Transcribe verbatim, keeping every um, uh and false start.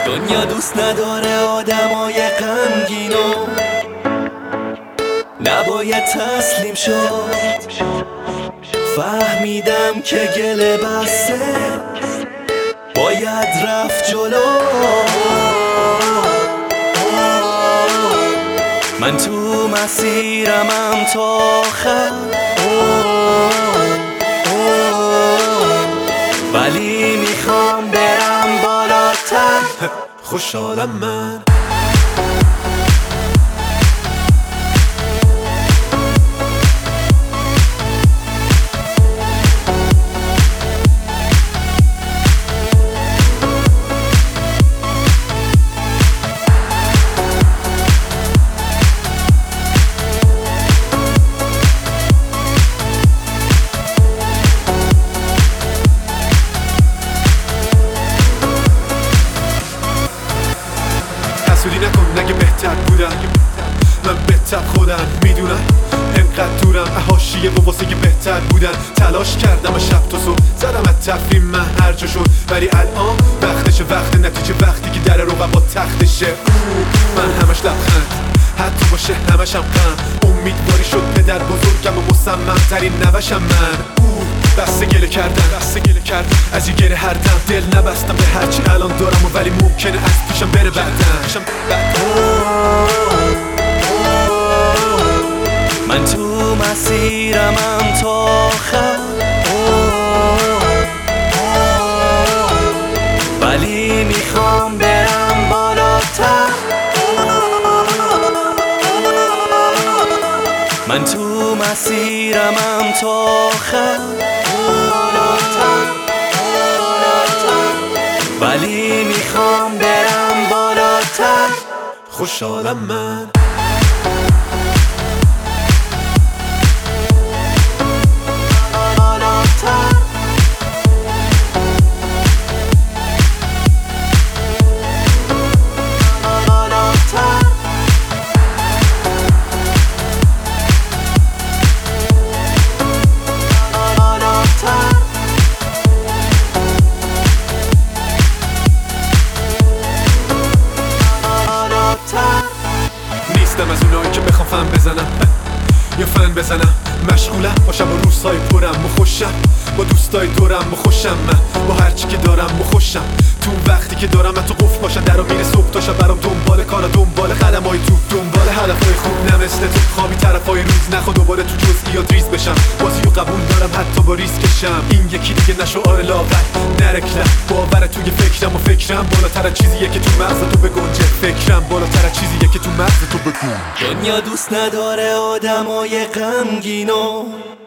دنیا دوست نداره آدمای غمگینو، نباید تسلیم شد. فهمیدم که گله بسته باید رفت جلو. من تو مسیرمم تا آخر، ولی میخوام برم بالاتر. خوشحالم من حسودی نکن نگه بهتر بودم، من بهتر خودم میدونم. انقدر دورم حاشیه و واسه که بهتر بودن تلاش کردم و شب تا صبح زدم از تفریم من هر جا شد، ولی الان وقتشه، وقت نتیجه، وقتی که در رقبا تختشه. من همش لبخند حتی باشه همشم غم، امیدواری شد پدر بزرگم و مصمم ترین نوشم من. بسته گله کردن بسته گله کردن از یه گره هر دم، دل نبستم به هرچی الان دارم و ولی ممکنه از پیشم بره بعدن. من تو مسیرمم تا آخر، ولی میخوام برم بالاتر. من تو مسیرمم تا آخر، ولی میخوام برم بالاتر. خوشحالم من نیستم از اونایی که بخوام فن بزنم یا فن بزنم. مشغولم باشم با روزهای پرم و خوشم، با دوستای دورم و خوشم، من با هرچی که دارم و خوشم. تو وقتی که دارم من تو قفل باشم درو میره صبح تا شب برام دنبال کارا، دنبال قدمای تو، دنبال هدفای خوب، نه مثل تو خوابی طرفای روز نخوا دوباره تو جزئیات ریز بشم. بازیو قبول دارم حتی با ریسکشم، این یکی دیگه نشو آره لاغر نرکلم. باور توی فکرم و فکرم بالاتر از چیزیه که تو مغز تو بگنجه، فکرم بالاتر از چیزیه که تو مغز تو بگنجه. دنیا دوست نداره آدمای غمگینو،